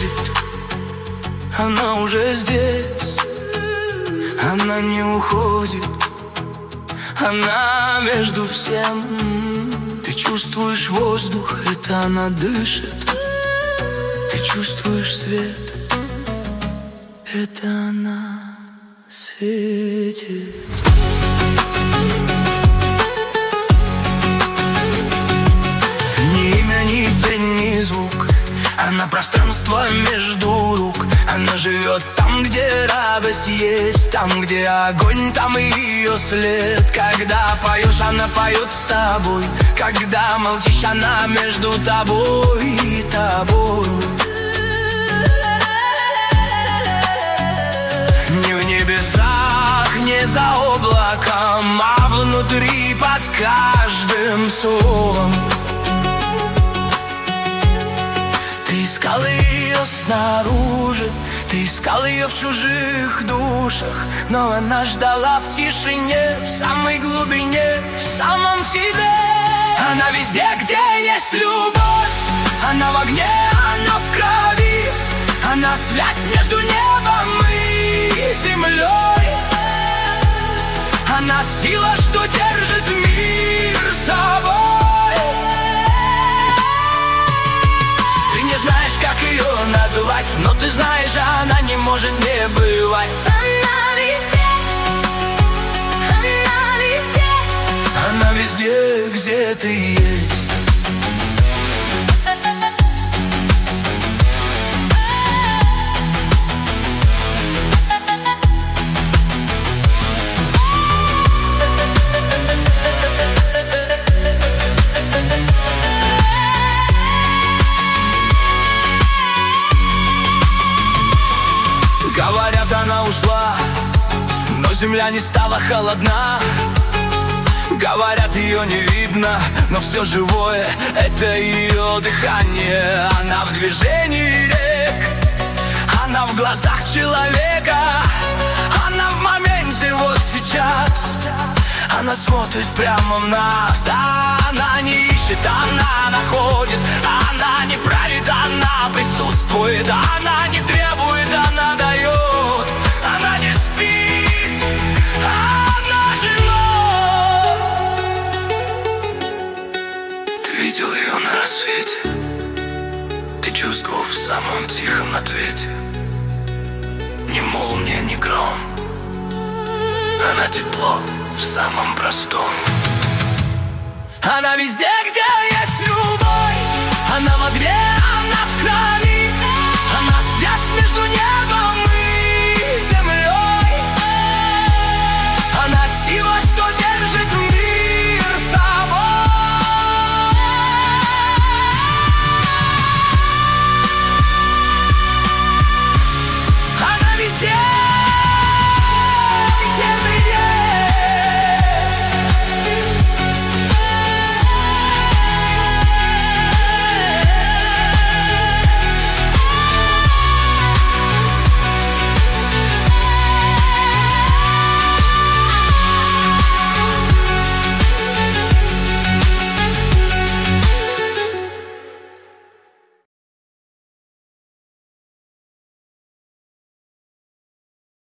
приходит, она уже здесь. Она не уходит, она между всем. Ты чувствуешь воздух, это она дышит. Ты чувствуешь свет, это она светит. Ни имя, ни тень, ни звук. Она пространство между рук. Она живет там, где радость есть, там, где огонь, там и ее след. Когда поешь, она поет с тобой. Когда молчишь, она между тобой и тобой. Не в небесах, не за облаком, а внутри под каждым словом. Ты искал ее снаружи, ты искал ее в чужих душах, но она ждала в тишине, в самой глубине, в самом тебе. Она везде, где есть любовь. Она в огне, она в крови. Она связь между небом и землей. Она сила, что держит мир собой. Ты не знаешь, как ее называть, но ты знаешь, она не может не бывать. Она везде, она везде. Она везде, где ты есть. Говорят, она ушла, но земля не стала холодна. Говорят, ее не видно, но все живое — это ее дыхание. Она в движении рек, она в глазах человека. Она в моменте вот сейчас. Она смотрит прямо в нас. Она не ищет, она находит. Она не правит, она присутствует. Она не требует, она дает. Она не спит, она живет. Ты видел ее на рассвете. Ты чувствовал в самом тихом ответе. Ни молния, ни гром. Она тепло в самом простом. Она везде, где есть любовь. Она во